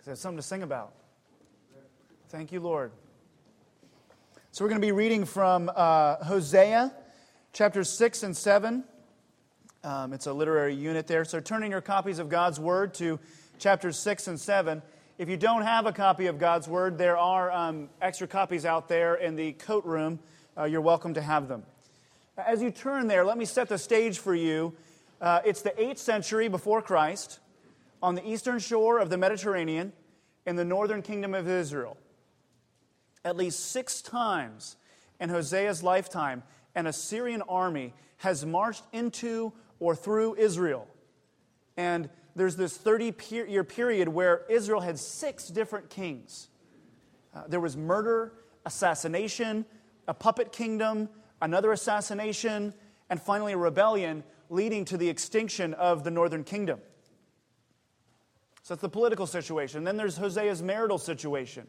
because there's something to sing about. Thank you, Lord. So we're going to be reading from Hosea, chapters 6 and 7. It's a literary unit there. So turn in your copies of God's Word to chapters 6 and 7. If you don't have a copy of God's Word, there are extra copies out there in the coat room. You're welcome to have them. As you turn there, let me set the stage for you. It's the 8th century before Christ, on the eastern shore of the Mediterranean, in the northern kingdom of Israel. At least 6 times in Hosea's lifetime, an Assyrian army has marched into or through Israel. And there's this 30-year period where Israel had 6 different kings. There was murder, assassination, a puppet kingdom, another assassination, and finally a rebellion leading to the extinction of the northern kingdom. So that's the political situation. Then there's Hosea's marital situation.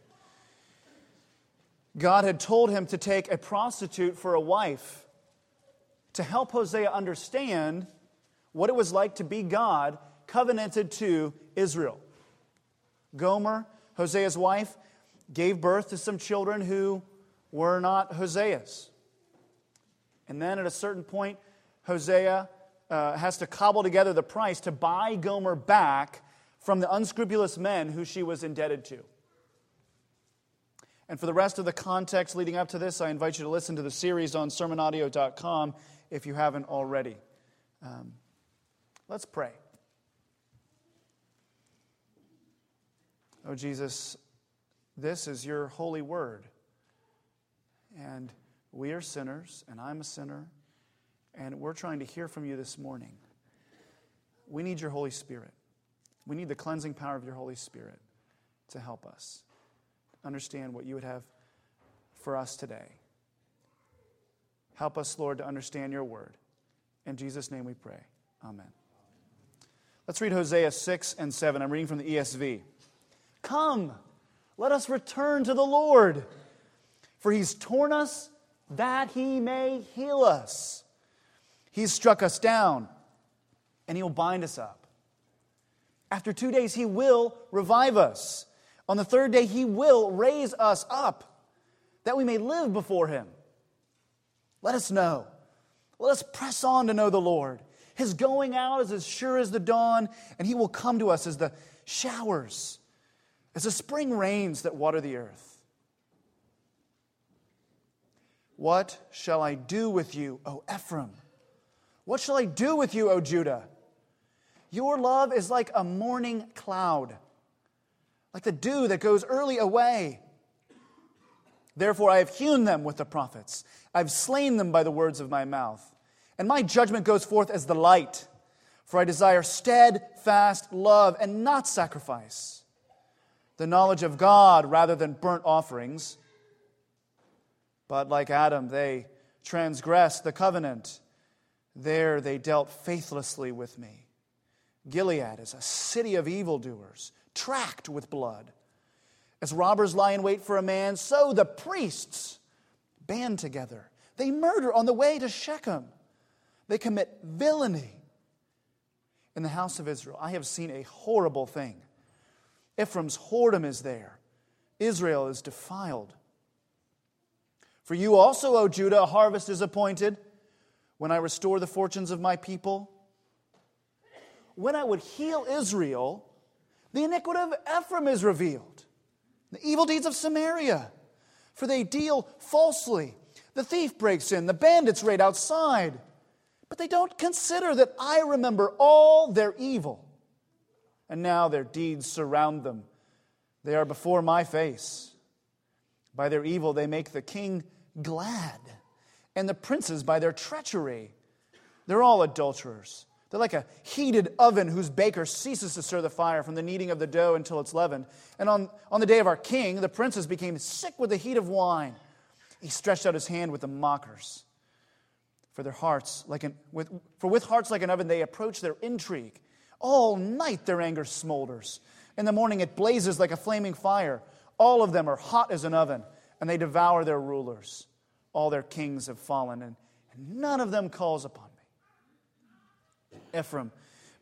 God had told him to take a prostitute for a wife to help Hosea understand what it was like to be God covenanted to Israel. Gomer, Hosea's wife, gave birth to some children who were not Hosea's. And then at a certain point, Hosea has to cobble together the price to buy Gomer back from the unscrupulous men who she was indebted to. And for the rest of the context leading up to this, I invite you to listen to the series on sermonaudio.com if you haven't already. Let's pray. Oh, Jesus, this is your holy word. And we are sinners, and I'm a sinner, and we're trying to hear from you this morning. We need your Holy Spirit. We need the cleansing power of your Holy Spirit to help us understand what you would have for us today. Help us, Lord, to understand your word. In Jesus' name we pray. Amen. Let's read Hosea 6 and 7. I'm reading from the ESV. Come, let us return to the Lord, for he's torn us that he may heal us. He's struck us down, and he'll bind us up. After 2 days, he will revive us. On the 3rd day, he will raise us up, that we may live before him. Let us know. Let us press on to know the Lord. His going out is as sure as the dawn, and he will come to us as the showers, as the spring rains that water the earth. What shall I do with you, O Ephraim? What shall I do with you, O Judah? Your love is like a morning cloud, like the dew that goes early away. Therefore I have hewn them with the prophets. I have slain them by the words of my mouth. And my judgment goes forth as the light. For I desire steadfast love and not sacrifice, the knowledge of God rather than burnt offerings. But like Adam, they transgressed the covenant. There they dealt faithlessly with me. Gilead is a city of evildoers, tracked with blood. As robbers lie in wait for a man, so the priests band together. They murder on the way to Shechem. They commit villainy in the house of Israel. I have seen a horrible thing. Ephraim's whoredom is there. Israel is defiled. For you also, O Judah, a harvest is appointed when I restore the fortunes of my people. When I would heal Israel, the iniquity of Ephraim is revealed, the evil deeds of Samaria, for they deal falsely. The thief breaks in, the bandits raid outside, but they don't consider that I remember all their evil. And now their deeds surround them. They are before my face. By their evil they make the king glad, and the princes by their treachery. They're all adulterers. They're like a heated oven whose baker ceases to stir the fire from the kneading of the dough until it's leavened. And on the day of our king, the princes became sick with the heat of wine. He stretched out his hand with the mockers. For with hearts like an oven they approach their intrigue. All night their anger smolders. In the morning it blazes like a flaming fire. All of them are hot as an oven, and they devour their rulers. All their kings have fallen, and none of them calls upon me. Ephraim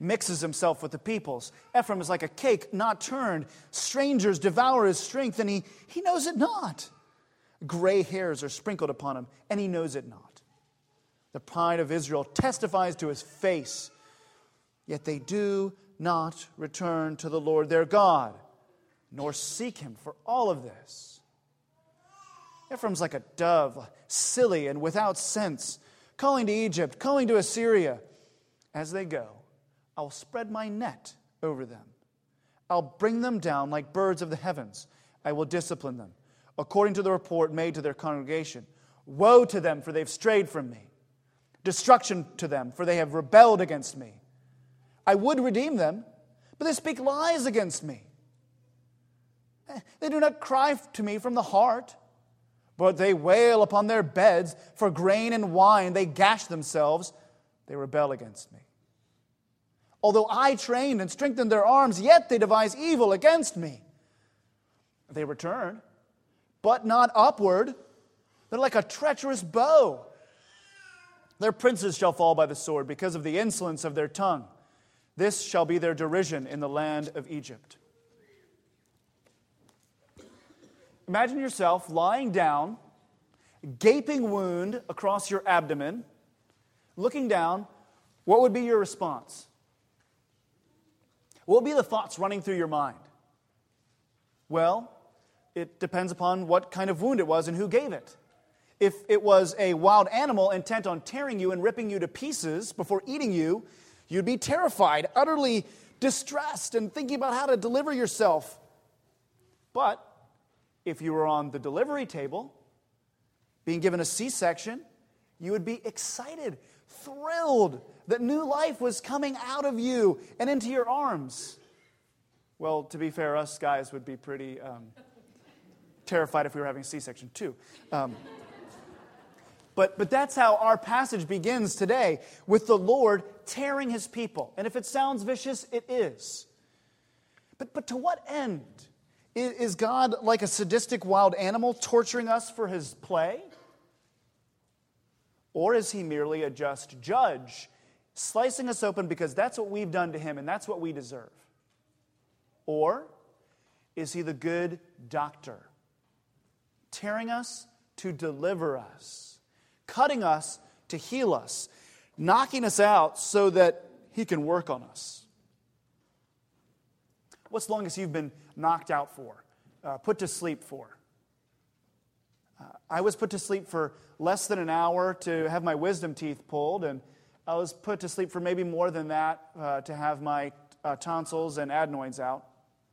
mixes himself with the peoples. Ephraim is like a cake not turned. Strangers devour his strength, and he knows it not. Gray hairs are sprinkled upon him, and he knows it not. The pride of Israel testifies to his face, yet they do not return to the Lord their God, nor seek him for all of this. Ephraim's like a dove, silly and without sense, calling to Egypt, calling to Assyria. As they go, I will spread my net over them. I'll bring them down like birds of the heavens. I will discipline them, according to the report made to their congregation. Woe to them, for they've strayed from me. Destruction to them, for they have rebelled against me. I would redeem them, but they speak lies against me. They do not cry to me from the heart, but they wail upon their beds for grain and wine. They gash themselves. They rebel against me. Although I trained and strengthened their arms, yet they devise evil against me. They return, but not upward. They're like a treacherous bow. Their princes shall fall by the sword because of the insolence of their tongue. This shall be their derision in the land of Egypt. Imagine yourself lying down, gaping wound across your abdomen, looking down. What would be your response? What would be the thoughts running through your mind? Well, it depends upon what kind of wound it was and who gave it. If it was a wild animal intent on tearing you and ripping you to pieces before eating you, you'd be terrified, utterly distressed, and thinking about how to deliver yourself. But if you were on the delivery table, being given a C-section, you would be excited, thrilled that new life was coming out of you and into your arms. Well, to be fair, us guys would be pretty terrified if we were having a C-section too. But that's how our passage begins today, with the Lord tearing his people. And if it sounds vicious, it is. But to what end? Is God like a sadistic wild animal torturing us for his play? Or is he merely a just judge, slicing us open because that's what we've done to him and that's what we deserve? Or is he the good doctor, tearing us to deliver us, cutting us to heal us, knocking us out so that he can work on us? What's the longest you've been knocked out for, put to sleep for? I was put to sleep for less than an hour to have my wisdom teeth pulled, and I was put to sleep for maybe more than that to have my tonsils and adenoids out.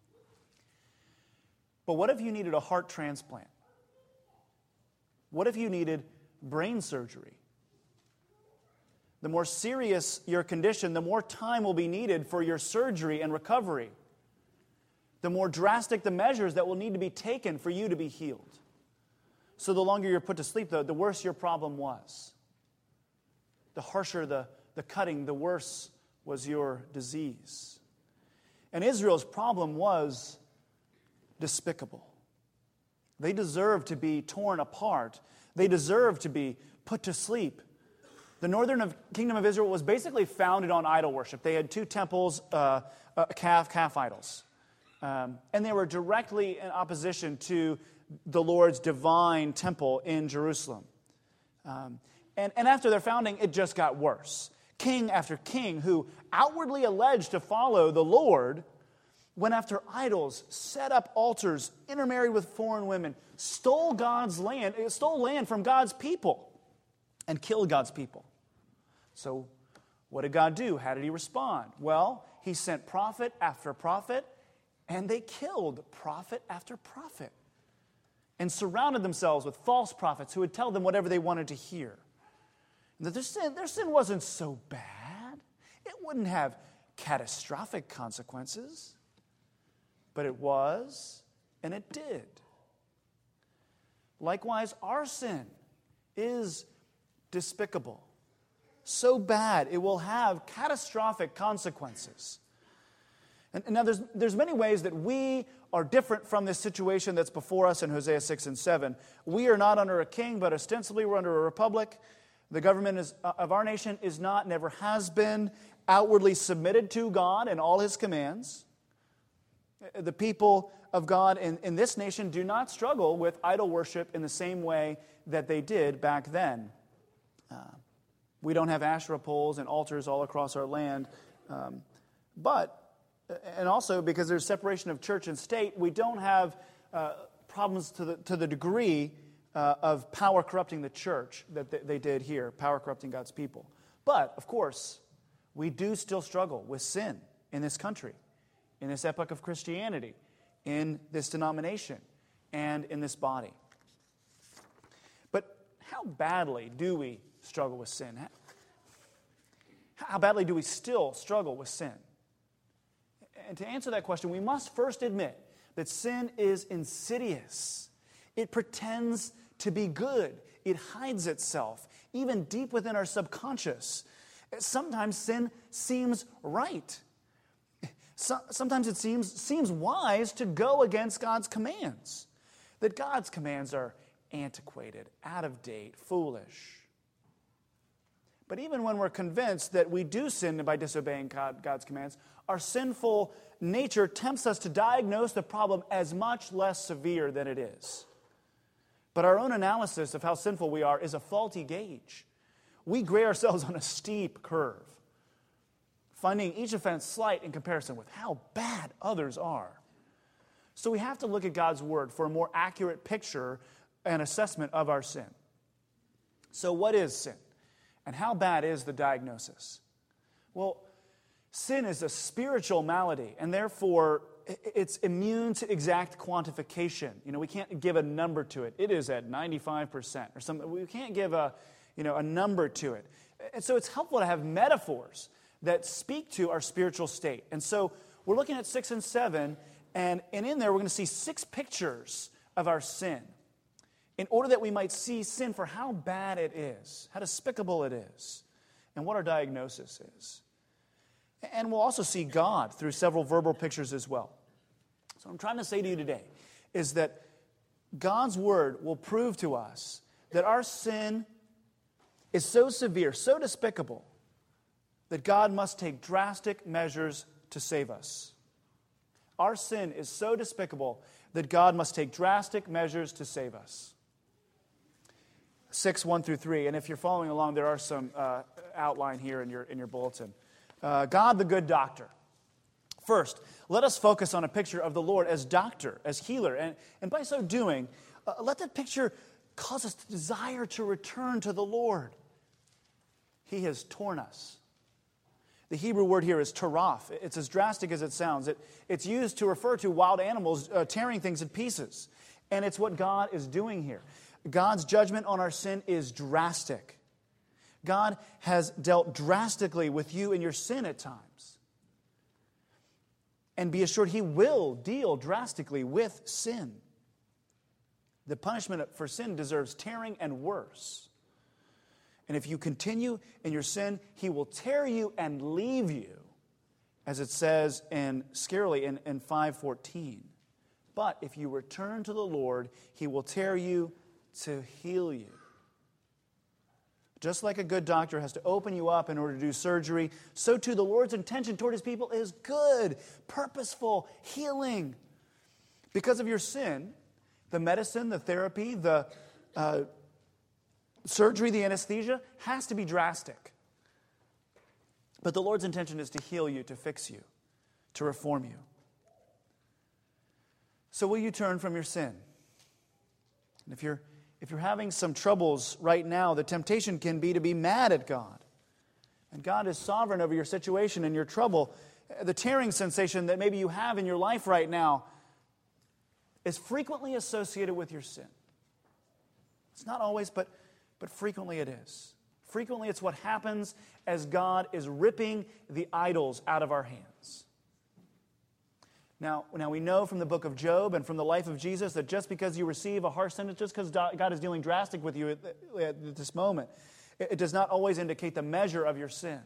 But what if you needed a heart transplant? What if you needed brain surgery? The more serious your condition, the more time will be needed for your surgery and recovery. The more drastic the measures that will need to be taken for you to be healed. So the longer you're put to sleep, the worse your problem was. The harsher the cutting, the worse was your disease. And Israel's problem was despicable. They deserved to be torn apart. They deserved to be put to sleep. The northern kingdom of Israel was basically founded on idol worship. They had two temples, calf idols. And they were directly in opposition to the Lord's divine temple in Jerusalem. And after their founding, it just got worse. King after king who outwardly alleged to follow the Lord went after idols, set up altars, intermarried with foreign women, stole land from God's people, and killed God's people. So what did God do? How did he respond? Well, he sent prophet after prophet, and they killed prophet after prophet and surrounded themselves with false prophets who would tell them whatever they wanted to hear. And that their sin wasn't so bad. It wouldn't have catastrophic consequences. But it was, and it did. Likewise, our sin is despicable. So bad, it will have catastrophic consequences. And now there's many ways that we are different from this situation that's before us in Hosea 6 and 7. We are not under a king, but ostensibly we're under a republic. The government of our nation is not, never has been, outwardly submitted to God and all His commands. The people of God in this nation do not struggle with idol worship in the same way that they did back then. We don't have Asherah poles and altars all across our land. And also because there's separation of church and state, we don't have problems to the degree of power corrupting the church that they did here, power corrupting God's people. But, of course, we do still struggle with sin in this country, in this epoch of Christianity, in this denomination, and in this body. But how badly do we struggle with sin? How badly do we still struggle with sin? And to answer that question, we must first admit that sin is insidious. It pretends to be good. It hides itself, even deep within our subconscious. Sometimes sin seems right. Sometimes it seems wise to go against God's commands. That God's commands are antiquated, out of date, foolish. But even when we're convinced that we do sin by disobeying God's commands, our sinful nature tempts us to diagnose the problem as much less severe than it is. But our own analysis of how sinful we are is a faulty gauge. We grade ourselves on a steep curve, finding each offense slight in comparison with how bad others are. So we have to look at God's Word for a more accurate picture and assessment of our sin. So what is sin? And how bad is the diagnosis? Well, sin is a spiritual malady, and therefore it's immune to exact quantification. We can't give a number to it. It is at 95% or something. We can't give a number to it. And so it's helpful to have metaphors that speak to our spiritual state. And so we're looking at 6 and 7, and in there we're going to see 6 pictures of our sin, in order that we might see sin for how bad it is, how despicable it is, and what our diagnosis is. And we'll also see God through several verbal pictures as well. So what I'm trying to say to you today is that God's Word will prove to us that our sin is so severe, so despicable, that God must take drastic measures to save us. Our sin is so despicable that God must take drastic measures to save us. 6, 1 through 3. And if you're following along, there are some outline here in your bulletin. God the good doctor. First, let us focus on a picture of the Lord as doctor, as healer. And by so doing, let that picture cause us to desire to return to the Lord. He has torn us. The Hebrew word here is taraf. It's as drastic as it sounds. It's used to refer to wild animals tearing things in pieces. And it's what God is doing here. God's judgment on our sin is drastic. God has dealt drastically with you and your sin at times. And be assured He will deal drastically with sin. The punishment for sin deserves tearing and worse. And if you continue in your sin, He will tear you and leave you, as it says scarily in 5:14. But if you return to the Lord, He will tear you to heal you. Just like a good doctor has to open you up in order to do surgery, so too the Lord's intention toward His people is good, purposeful, healing. Because of your sin, the medicine, the therapy, the surgery, the anesthesia has to be drastic. But the Lord's intention is to heal you, to fix you, to reform you. So will you turn from your sin? And if you're having some troubles right now, the temptation can be to be mad at God. And God is sovereign over your situation and your trouble. The tearing sensation that maybe you have in your life right now is frequently associated with your sin. It's not always, but frequently it is. Frequently it's what happens as God is ripping the idols out of our hands. Now we know from the book of Job and from the life of Jesus that just because you receive a harsh sentence, just because God is dealing drastic with you at this moment, it does not always indicate the measure of your sin.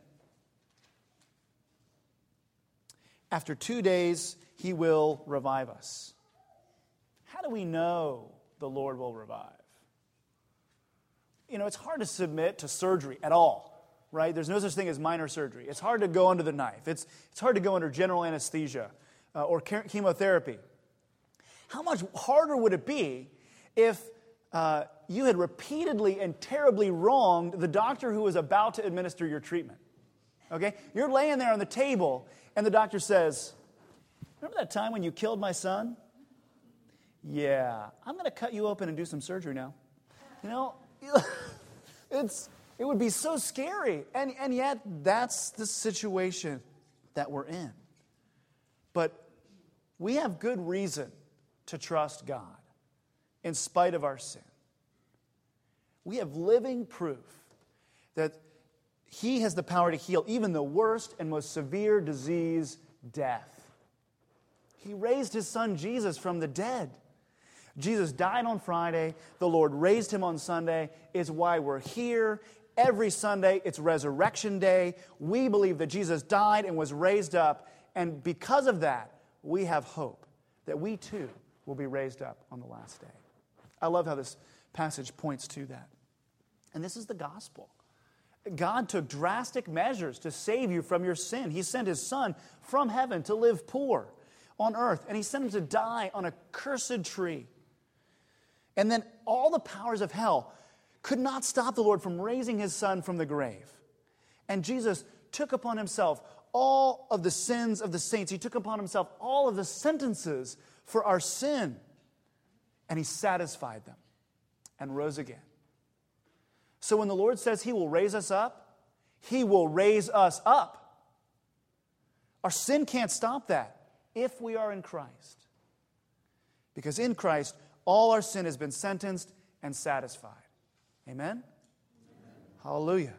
After 2 days, He will revive us. How do we know the Lord will revive? it's hard to submit to surgery at all, right? There's no such thing as minor surgery. It's hard to go under the knife. It's hard to go under general anesthesia or chemotherapy. How much harder would it be if you had repeatedly and terribly wronged the doctor who was about to administer your treatment? Okay? You're laying there on the table, and the doctor says, remember that time when you killed my son? Yeah, I'm going to cut you open and do some surgery now. It would be so scary. And yet, that's the situation that we're in. But we have good reason to trust God in spite of our sin. We have living proof that He has the power to heal even the worst and most severe disease, death. He raised His Son Jesus from the dead. Jesus died on Friday. The Lord raised Him on Sunday. It's why we're here. Every Sunday, it's Resurrection Day. We believe that Jesus died and was raised up. And because of that, we have hope that we too will be raised up on the last day. I love how this passage points to that. And this is the gospel. God took drastic measures to save you from your sin. He sent His Son from heaven to live poor on earth. And He sent Him to die on a cursed tree. And then all the powers of hell could not stop the Lord from raising His Son from the grave. And Jesus took upon Himself all of the sins of the saints. He took upon Himself all of the sentences for our sin. And He satisfied them and rose again. So when the Lord says He will raise us up, He will raise us up. Our sin can't stop that if we are in Christ. Because in Christ, all our sin has been sentenced and satisfied. Amen? Amen. Hallelujah.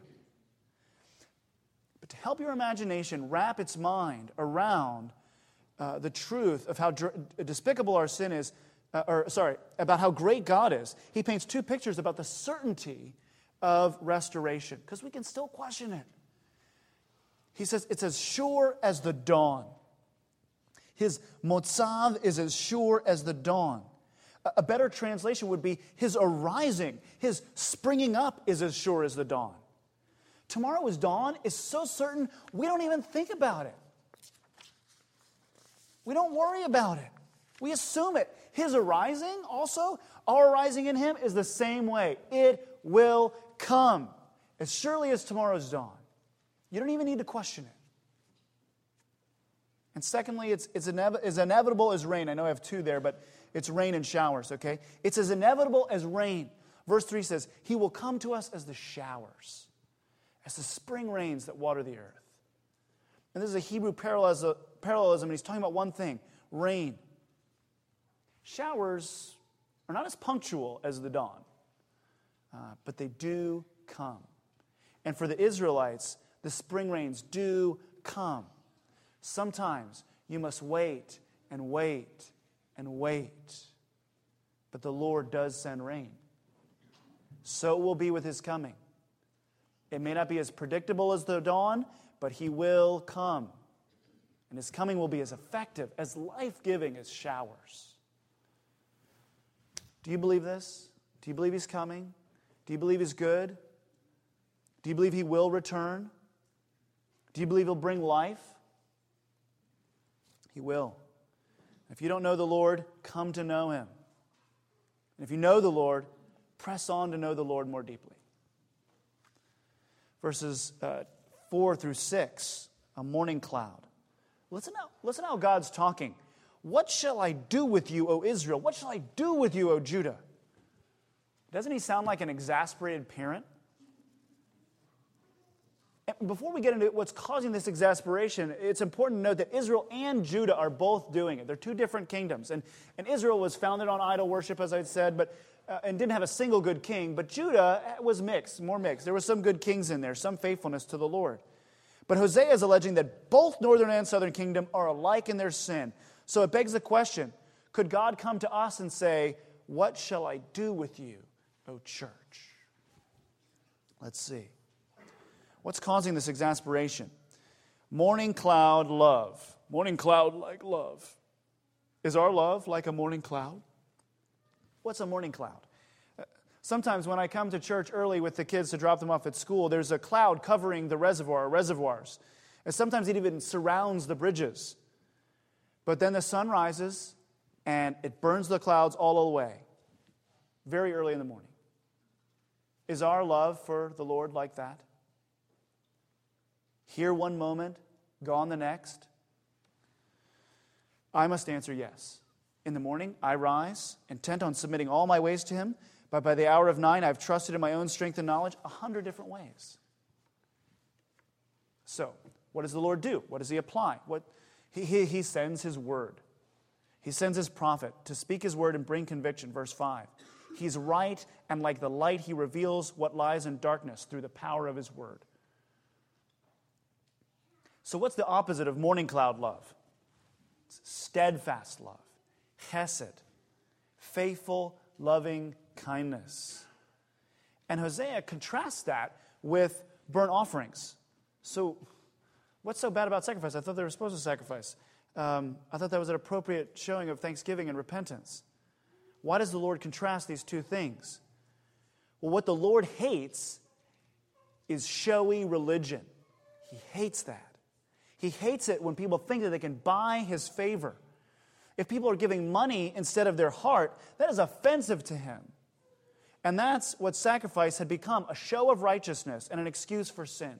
But to help your imagination wrap its mind around the truth of how despicable our sin is, about how great God is, he paints two pictures about the certainty of restoration, because we can still question it. He says it's as sure as the dawn. His motzav is as sure as the dawn. A better translation would be His arising, His springing up is as sure as the dawn. Tomorrow's dawn is so certain we don't even think about it. We don't worry about it. We assume it. His arising also, our arising in Him is the same way. It will come as surely as tomorrow's dawn. You don't even need to question it. And secondly, it's as inevitable as rain. I know I have two there, but it's rain and showers, okay? It's as inevitable as rain. Verse 3 says, He will come to us as the showers, as the spring rains that water the earth. And this is a Hebrew parallelism, and he's talking about one thing, rain. Showers are not as punctual as the dawn, but they do come. And for the Israelites, the spring rains do come. Sometimes you must wait and wait and wait. But the Lord does send rain. So it will be with His coming. It may not be as predictable as the dawn, but He will come. And His coming will be as effective, as life-giving as showers. Do you believe this? Do you believe He's coming? Do you believe He's good? Do you believe He will return? Do you believe He'll bring life? He will. If you don't know the Lord, come to know Him. And if you know the Lord, press on to know the Lord more deeply. Verses 4 through 6, a morning cloud. Listen how God's talking. What shall I do with you, O Israel? What shall I do with you, O Judah? Doesn't he sound like an exasperated parent? And before we get into what's causing this exasperation, it's important to note that Israel and Judah are both doing it. They're two different kingdoms. And Israel was founded on idol worship, as I said, and didn't have a single good king. But Judah was mixed, more mixed. There were some good kings in there, some faithfulness to the Lord. But Hosea is alleging that both northern and southern kingdom are alike in their sin. So it begs the question, could God come to us and say, what shall I do with you, O church? Let's see. What's causing this exasperation? Morning cloud love. Morning cloud like love. Is our love like a morning cloud? What's a morning cloud? Sometimes when I come to church early with the kids to drop them off at school, there's a cloud covering the reservoir or reservoirs. And sometimes it even surrounds the bridges. But then the sun rises and it burns the clouds all away very early in the morning. Is our love for the Lord like that? Here one moment, gone the next? I must answer yes. In the morning, I rise, intent on submitting all my ways to Him, but by the hour of 9, I've trusted in my own strength and knowledge 100 different ways. So, what does the Lord do? What does He apply? He sends His word. He sends His prophet to speak His word and bring conviction. Verse 5. He's right, and like the light, He reveals what lies in darkness through the power of His word. So what's the opposite of morning cloud love? It's steadfast love. Chesed. Faithful, loving kindness. And Hosea contrasts that with burnt offerings. So what's so bad about sacrifice? I thought they were supposed to sacrifice. I thought that was an appropriate showing of thanksgiving and repentance. Why does the Lord contrast these two things? Well, what the Lord hates is showy religion. He hates that. He hates it when people think that they can buy His favor. If people are giving money instead of their heart, that is offensive to Him. And that's what sacrifice had become, a show of righteousness and an excuse for sin.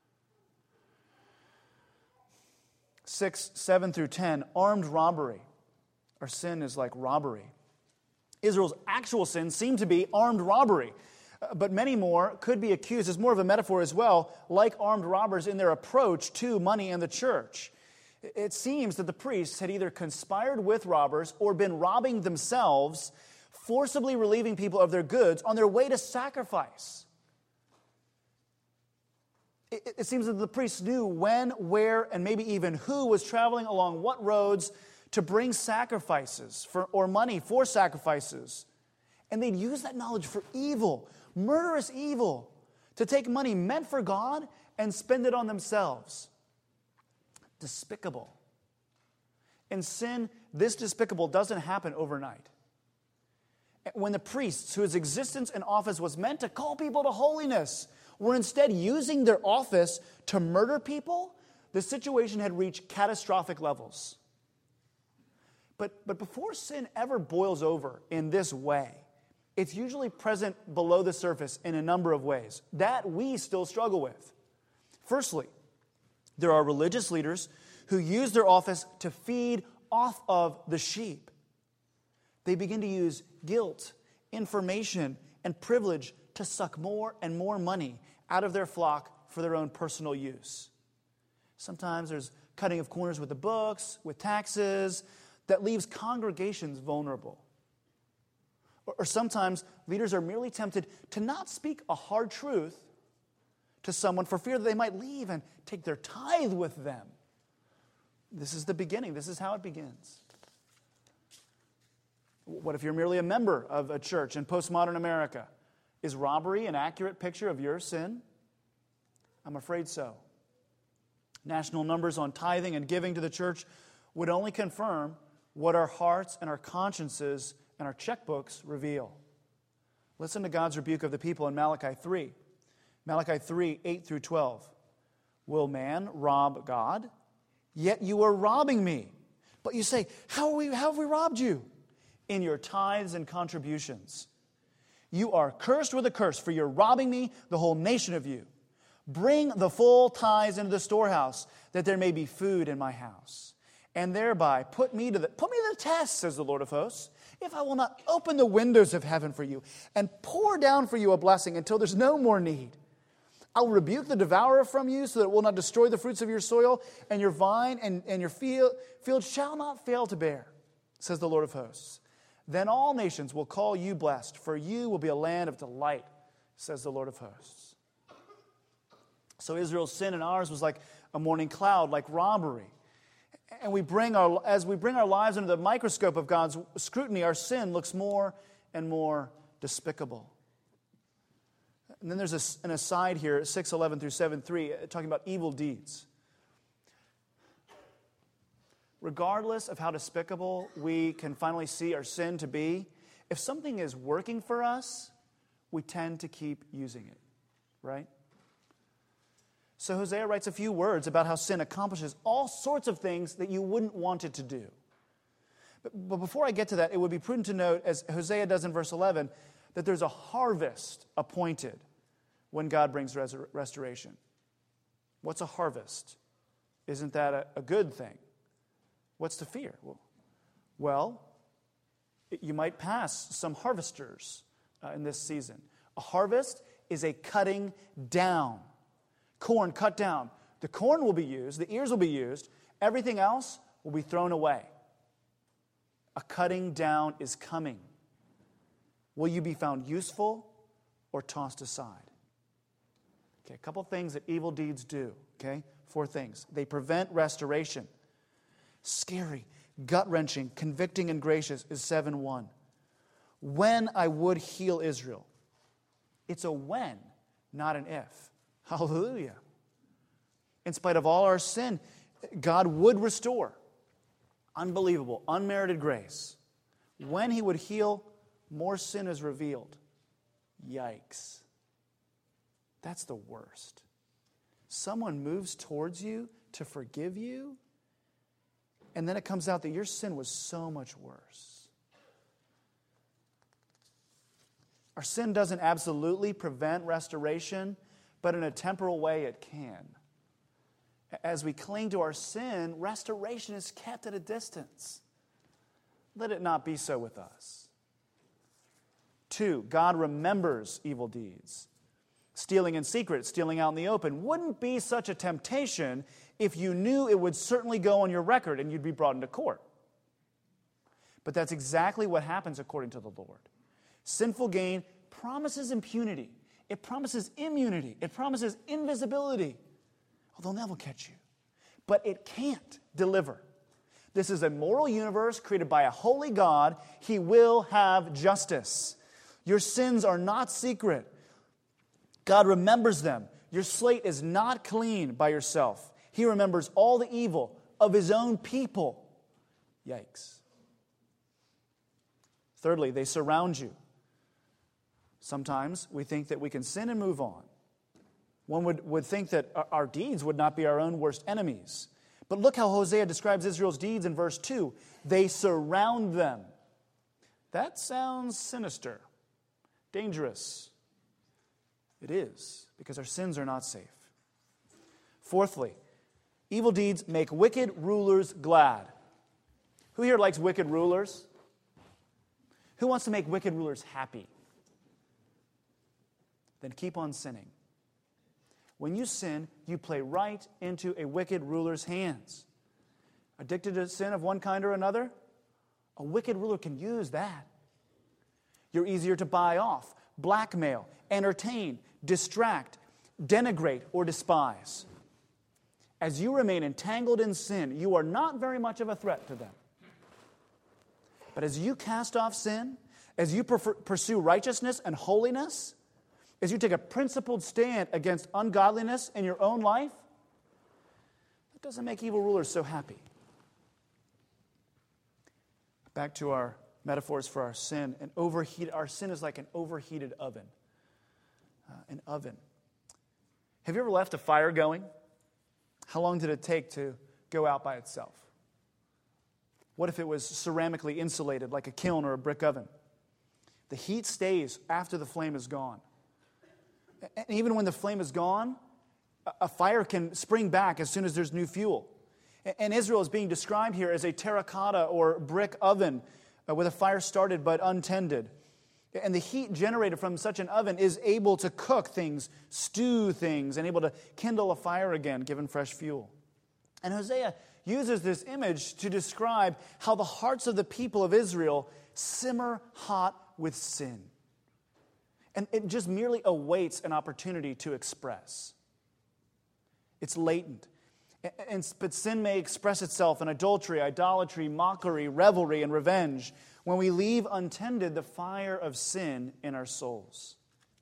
6, 7 through 10, armed robbery. Our sin is like robbery. Israel's actual sin seemed to be armed robbery. But many more could be accused, as more of a metaphor as well, like armed robbers in their approach to money in the church. It seems that the priests had either conspired with robbers or been robbing themselves, forcibly relieving people of their goods on their way to sacrifice. It seems that the priests knew when, where, and maybe even who was traveling along what roads to bring sacrifices or money for sacrifices. And they'd use that knowledge for evil, murderous evil, to take money meant for God and spend it on themselves. Despicable. In sin, this despicable doesn't happen overnight. When the priests, whose existence and office was meant to call people to holiness, were instead using their office to murder people, the situation had reached catastrophic levels. But before sin ever boils over in this way, it's usually present below the surface in a number of ways that we still struggle with. Firstly, there are religious leaders who use their office to feed off of the sheep. They begin to use guilt, information, and privilege to suck more and more money out of their flock for their own personal use. Sometimes there's cutting of corners with the books, with taxes, that leaves congregations vulnerable. Or sometimes leaders are merely tempted to not speak a hard truth to someone for fear that they might leave and take their tithe with them. This is the beginning. This is how it begins. What if you're merely a member of a church in postmodern America? Is robbery an accurate picture of your sin? I'm afraid so. National numbers on tithing and giving to the church would only confirm what our hearts and our consciences and our checkbooks reveal. Listen to God's rebuke of the people in Malachi 3. Malachi 3, 8 through 12. Will man rob God? Yet you are robbing me. But you say, how have we robbed you? In your tithes and contributions. You are cursed with a curse, for you're robbing me, the whole nation of you. Bring the full tithes into the storehouse, that there may be food in my house. And thereby put me to the test, says the Lord of hosts, if I will not open the windows of heaven for you and pour down for you a blessing until there's no more need. I'll rebuke the devourer from you so that it will not destroy the fruits of your soil, and your vine and your field shall not fail to bear, says the Lord of hosts. Then all nations will call you blessed, for you will be a land of delight, says the Lord of hosts. So Israel's sin and ours was like a morning cloud, like robbery. And as we bring our lives under the microscope of God's scrutiny, our sin looks more and more despicable. And then there's an aside here, 6:11 through 7:3, talking about evil deeds. Regardless of how despicable we can finally see our sin to be, if something is working for us, we tend to keep using it, right? So Hosea writes a few words about how sin accomplishes all sorts of things that you wouldn't want it to do. But before I get to that, it would be prudent to note, as Hosea does in verse 11, that there's a harvest appointed when God brings restoration. What's a harvest? Isn't that a good thing? What's to fear? Well, you might pass some harvesters in this season. A harvest is a cutting down. Corn cut down. The corn will be used, the ears will be used, everything else will be thrown away. A cutting down is coming. Will you be found useful or tossed aside? Okay, a couple things that evil deeds do, okay? 4 things. They prevent restoration. Scary, gut-wrenching, convicting, and gracious is 7:1. When I would heal Israel. It's a when, not an if. Hallelujah. In spite of all our sin, God would restore. Unbelievable, unmerited grace. When He would heal, more sin is revealed. Yikes. That's the worst. Someone moves towards you to forgive you, and then it comes out that your sin was so much worse. Our sin doesn't absolutely prevent restoration, but in a temporal way it can. As we cling to our sin, restoration is kept at a distance. Let it not be so with us. 2, God remembers evil deeds. Stealing in secret, stealing out in the open wouldn't be such a temptation if you knew it would certainly go on your record and you'd be brought into court. But that's exactly what happens according to the Lord. Sinful gain promises impunity. It promises immunity. It promises invisibility. Oh, they'll never catch you. But it can't deliver. This is a moral universe created by a holy God. He will have justice. Your sins are not secret. God remembers them. Your slate is not clean by yourself. He remembers all the evil of His own people. Yikes. Thirdly, they surround you. Sometimes we think that we can sin and move on. One would think that our deeds would not be our own worst enemies. But look how Hosea describes Israel's deeds in verse 2. They surround them. That sounds sinister, dangerous. It is, because our sins are not safe. Fourthly, evil deeds make wicked rulers glad. Who here likes wicked rulers? Who wants to make wicked rulers happy? Then keep on sinning. When you sin, you play right into a wicked ruler's hands. Addicted to sin of one kind or another? A wicked ruler can use that. You're easier to buy off, blackmail, entertain, distract, denigrate, or despise. As you remain entangled in sin, you are not very much of a threat to them. But as you cast off sin, as you pursue righteousness and holiness, as you take a principled stand against ungodliness in your own life, that doesn't make evil rulers so happy. Back to our metaphors for our sin. Our sin is like an overheated oven. An oven. Have you ever left a fire going? How long did it take to go out by itself? What if it was ceramically insulated like a kiln or a brick oven? The heat stays after the flame is gone. And even when the flame is gone, a fire can spring back as soon as there's new fuel. And Israel is being described here as a terracotta or brick oven with a fire started but untended. And the heat generated from such an oven is able to cook things, stew things, and able to kindle a fire again, given fresh fuel. And Hosea uses this image to describe how the hearts of the people of Israel simmer hot with sin. And it just merely awaits an opportunity to express. It's latent. But sin may express itself in adultery, idolatry, mockery, revelry, and revenge when we leave untended the fire of sin in our souls.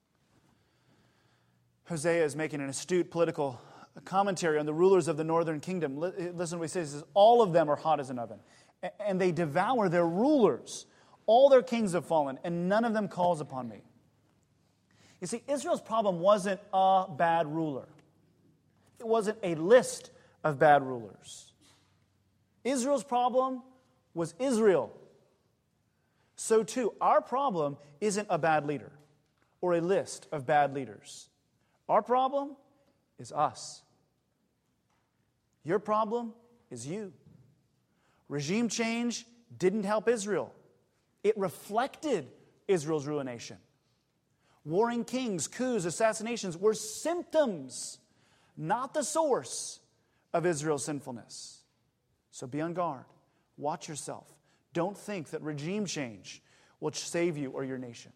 Hosea is making an astute political commentary on the rulers of the northern kingdom. Listen to what he says. He says, all of them are hot as an oven, and they devour their rulers. All their kings have fallen, and none of them calls upon me. You see, Israel's problem wasn't a bad ruler. It wasn't a list of bad rulers. Israel's problem was Israel. So too, our problem isn't a bad leader or a list of bad leaders. Our problem is us. Your problem is you. Regime change didn't help Israel. It reflected Israel's ruination. Warring kings, coups, assassinations were symptoms, not the source of Israel's sinfulness. So be on guard. Watch yourself. Don't think that regime change will save you or your nation.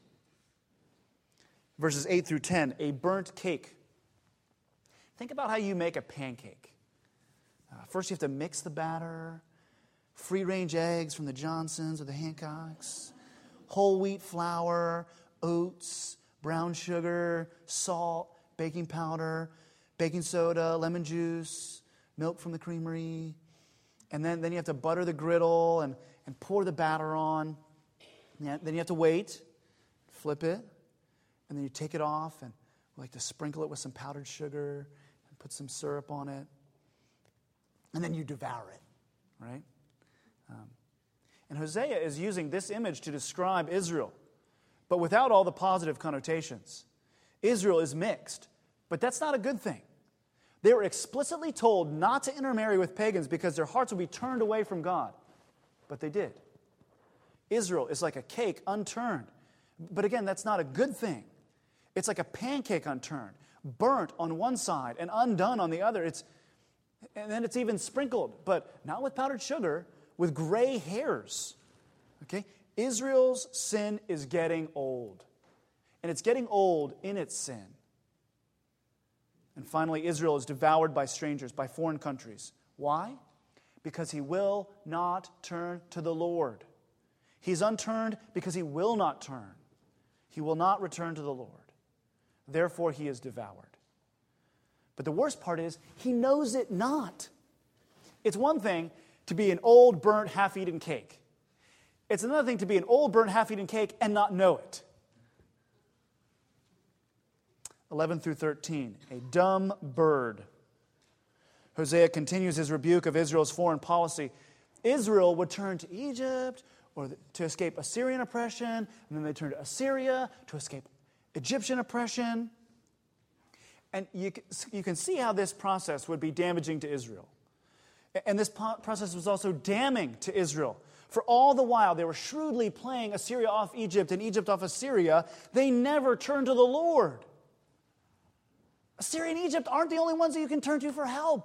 Verses 8 through 10, a burnt cake. Think about how you make a pancake. First you have to mix the batter, free-range eggs from the Johnsons or the Hancocks, whole wheat flour, oats, brown sugar, salt, baking powder, baking soda, lemon juice, milk from the creamery. And then you have to butter the griddle and pour the batter on. Then you have to wait, flip it, and then you take it off and we like to sprinkle it with some powdered sugar and put some syrup on it. And then you devour it, right? And Hosea is using this image to describe Israel, but without all the positive connotations. Israel is mixed, but that's not a good thing. They were explicitly told not to intermarry with pagans because their hearts would be turned away from God. But they did. Israel is like a cake unturned. But again, that's not a good thing. It's like a pancake unturned, burnt on one side and undone on the other. And then it's even sprinkled, but not with powdered sugar, with gray hairs. Okay? Israel's sin is getting old. And it's getting old in its sin. And finally, Israel is devoured by strangers, by foreign countries. Why? Because he will not turn to the Lord. He's unturned because he will not turn. He will not return to the Lord. Therefore, he is devoured. But the worst part is, he knows it not. It's one thing to be an old, burnt, half-eaten cake. It's another thing to be an old, burnt, half-eaten cake and not know it. 11 through 13, a dumb bird. Hosea continues his rebuke of Israel's foreign policy. Israel would turn to Egypt or to escape Assyrian oppression, and then they turn to Assyria to escape Egyptian oppression. And you can see how this process would be damaging to Israel. And this process was also damning to Israel. For all the while they were shrewdly playing Assyria off Egypt and Egypt off Assyria, they never turned to the Lord. Assyria and Egypt aren't the only ones that you can turn to for help.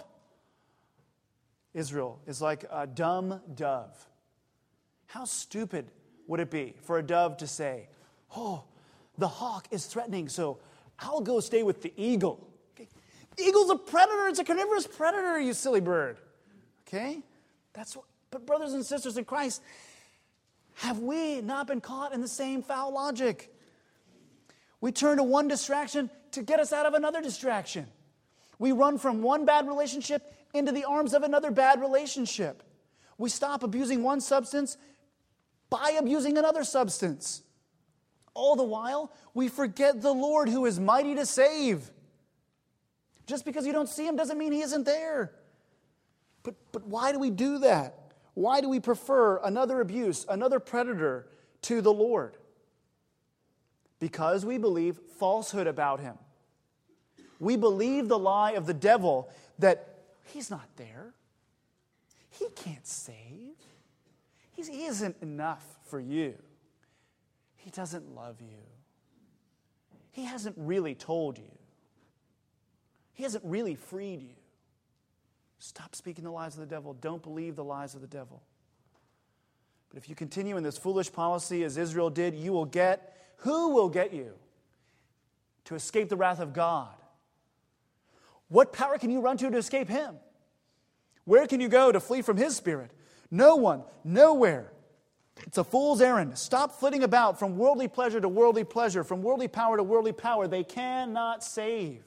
Israel is like a dumb dove. How stupid would it be for a dove to say, "Oh, the hawk is threatening, so I'll go stay with the eagle." Okay? The eagle's a predator. It's a carnivorous predator, you silly bird. Okay? But brothers and sisters in Christ, have we not been caught in the same foul logic? We turn to one distraction to get us out of another distraction. We run from one bad relationship into the arms of another bad relationship. We stop abusing one substance by abusing another substance. All the while, we forget the Lord who is mighty to save. Just because you don't see him doesn't mean he isn't there. But why do we do that? Why do we prefer another abuse, another predator to the Lord? Because we believe falsehood about him. We believe the lie of the devil that he's not there. He can't save. He isn't enough for you. He doesn't love you. He hasn't really told you. He hasn't really freed you. Stop speaking the lies of the devil. Don't believe the lies of the devil. But if you continue in this foolish policy as Israel did, who will get you to escape the wrath of God? What power can you run to escape him? Where can you go to flee from his spirit? No one, nowhere. It's a fool's errand. Stop flitting about from worldly pleasure to worldly pleasure, from worldly power to worldly power. They cannot save.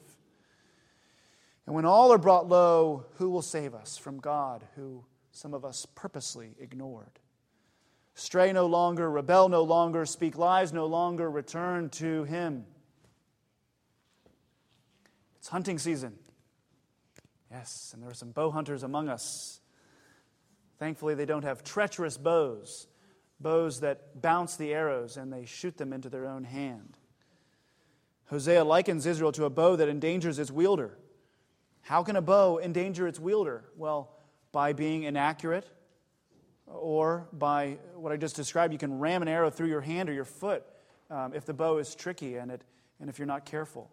And when all are brought low, who will save us from God, who some of us purposely ignored? Stray no longer, rebel no longer, speak lies no longer, return to him. It's hunting season. Yes, and there are some bow hunters among us. Thankfully, they don't have treacherous bows that bounce the arrows and they shoot them into their own hand. Hosea likens Israel to a bow that endangers its wielder. How can a bow endanger its wielder? Well, by being inaccurate, or by what I just described, you can ram an arrow through your hand or your foot if the bow is tricky and if you're not careful.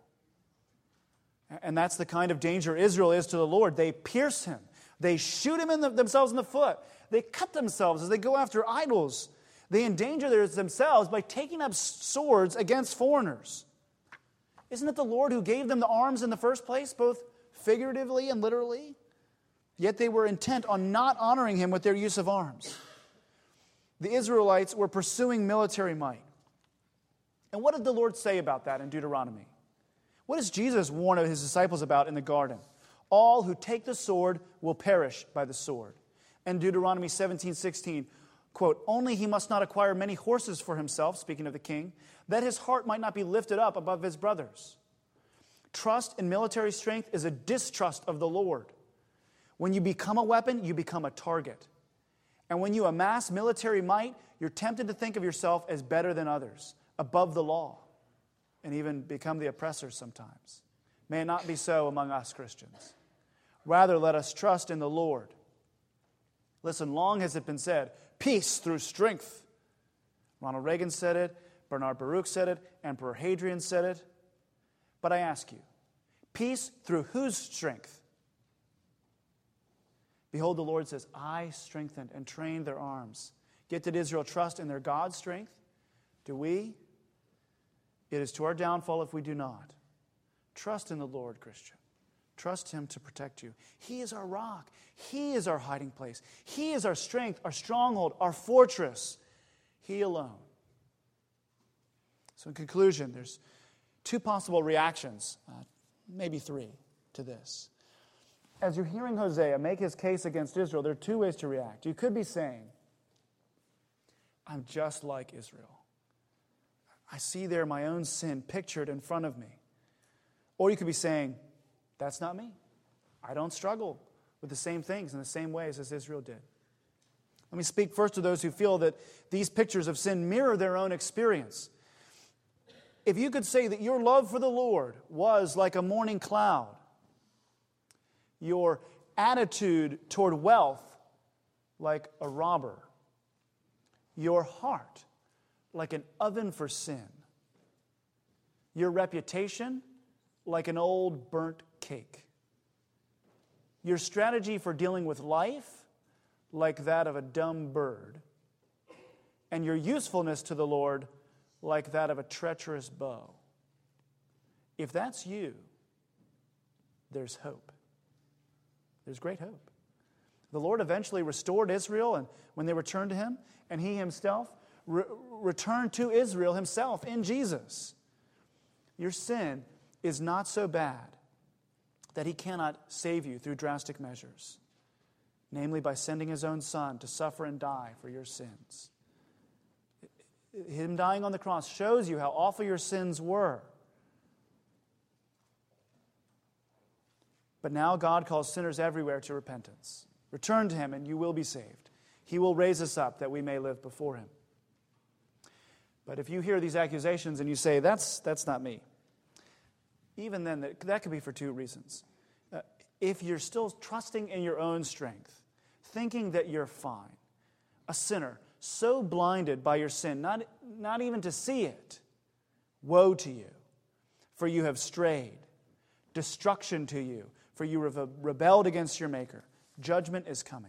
And that's the kind of danger Israel is to the Lord. They pierce him. They shoot him themselves in the foot. They cut themselves as they go after idols. They endanger themselves by taking up swords against foreigners. Isn't it the Lord who gave them the arms in the first place, both figuratively and literally? Yet they were intent on not honoring him with their use of arms. The Israelites were pursuing military might. And what did the Lord say about that in Deuteronomy? What does Jesus warn his disciples about in the garden? All who take the sword will perish by the sword. And Deuteronomy 17:16, quote, only he must not acquire many horses for himself, speaking of the king, that his heart might not be lifted up above his brothers. Trust in military strength is a distrust of the Lord. When you become a weapon, you become a target. And when you amass military might, you're tempted to think of yourself as better than others, above the law, and even become the oppressor sometimes. May it not be so among us Christians. Rather, let us trust in the Lord. Listen, long has it been said, peace through strength. Ronald Reagan said it, Bernard Baruch said it, Emperor Hadrian said it. But I ask you, peace through whose strength? Behold, the Lord says, I strengthened and trained their arms. Yet did Israel trust in their God's strength? Do we? It is to our downfall if we do not. Trust in the Lord, Christian. Trust him to protect you. He is our rock. He is our hiding place. He is our strength, our stronghold, our fortress. He alone. So in conclusion, there's two possible reactions, maybe three, to this. As you're hearing Hosea make his case against Israel, there are two ways to react. You could be saying, I'm just like Israel. I see there my own sin pictured in front of me. Or you could be saying, that's not me. I don't struggle with the same things in the same ways as Israel did. Let me speak first to those who feel that these pictures of sin mirror their own experience. If you could say that your love for the Lord was like a morning cloud, your attitude toward wealth like a robber, your heart like an oven for sin, your reputation like an old burnt cake, your strategy for dealing with life like that of a dumb bird, and your usefulness to the Lord like that of a treacherous bow. If that's you, there's hope. There's great hope. The Lord eventually restored Israel, and when they returned to him, and he himself returned to Israel himself in Jesus. Your sin is not so bad that he cannot save you through drastic measures, namely by sending his own Son to suffer and die for your sins. Him dying on the cross shows you how awful your sins were. But now God calls sinners everywhere to repentance. Return to him and you will be saved. He will raise us up that we may live before him. But if you hear these accusations and you say, that's not me, even then, that could be for two reasons. If you're still trusting in your own strength, thinking that you're fine, a sinner, so blinded by your sin, not even to see it, woe to you, for you have strayed. Destruction to you, for you have rebelled against your Maker. Judgment is coming.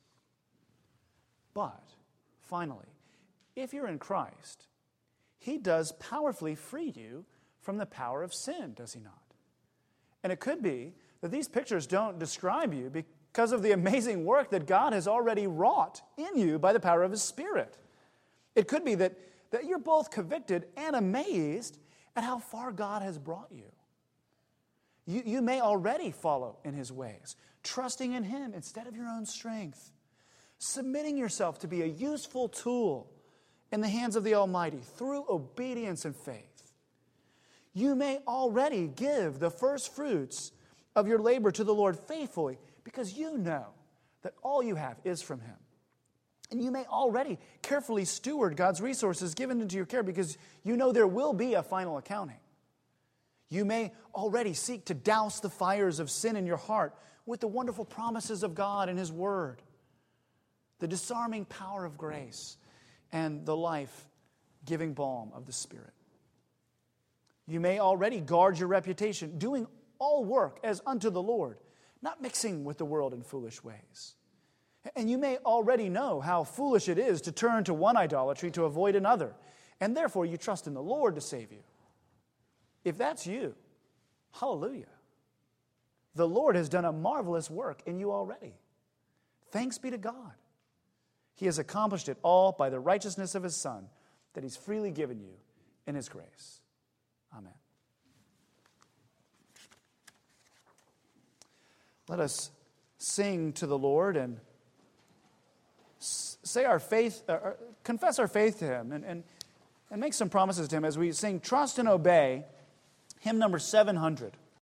But, finally, if you're in Christ, he does powerfully free you from the power of sin, does he not? And it could be that these pictures don't describe you because of the amazing work that God has already wrought in you by the power of his Spirit. It could be that you're both convicted and amazed at how far God has brought you. You may already follow in his ways, trusting in him instead of your own strength, submitting yourself to be a useful tool in the hands of the Almighty through obedience and faith. you may already give the first fruits of your labor to the Lord faithfully, because you know that all you have is from Him. And you may already carefully steward God's resources given into your care, because you know there will be a final accounting. You may already seek to douse the fires of sin in your heart with the wonderful promises of God and His Word, the disarming power of grace, and the life-giving balm of the Spirit. You may already guard your reputation, doing all work as unto the Lord, not mixing with the world in foolish ways. And you may already know how foolish it is to turn to one idolatry to avoid another, and therefore you trust in the Lord to save you. If that's you, hallelujah. The Lord has done a marvelous work in you already. Thanks be to God. He has accomplished it all by the righteousness of His Son that He's freely given you in His grace. Amen. Let us sing to the Lord and say our faith, confess our faith to Him, and make some promises to Him as we sing Trust and Obey, hymn number 700.